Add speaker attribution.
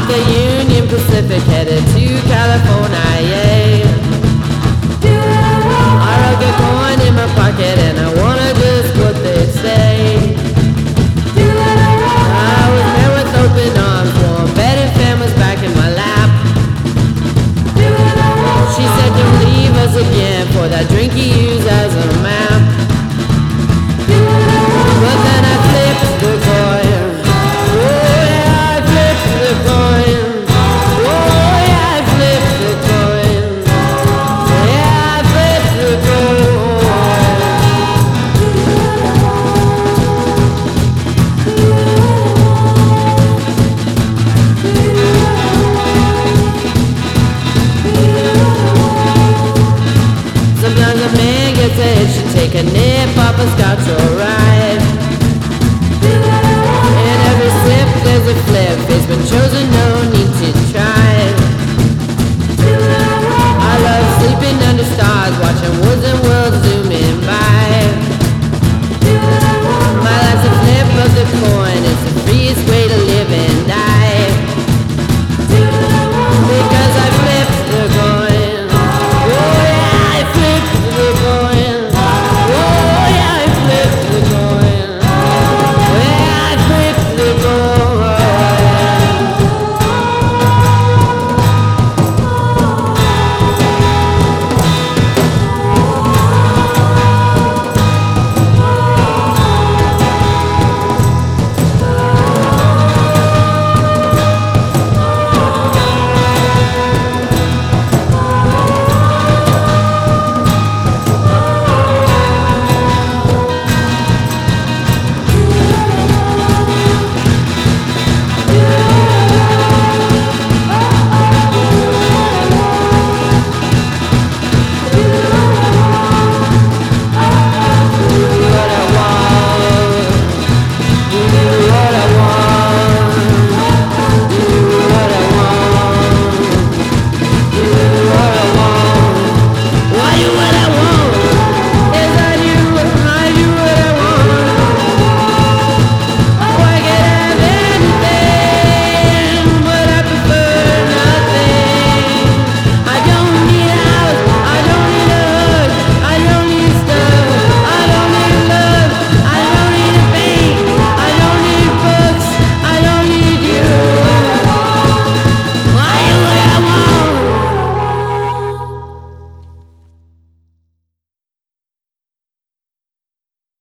Speaker 1: the Union Pacific headed to California, yeah. I rug a coin in my pocket and I wanna just what they say. I was met with open arms, warm bed and fan was back in my lap. She said don't leave us again for that drink you use as a map. But then I flipped the coin. Oh yeah, I flipped the coin. Oh yeah, I flipped the coin. Yeah, I flipped the coin. Sometimes a man gets a itch to take a nip off a scotch or ride. In every sip there's a flip, it's been chosen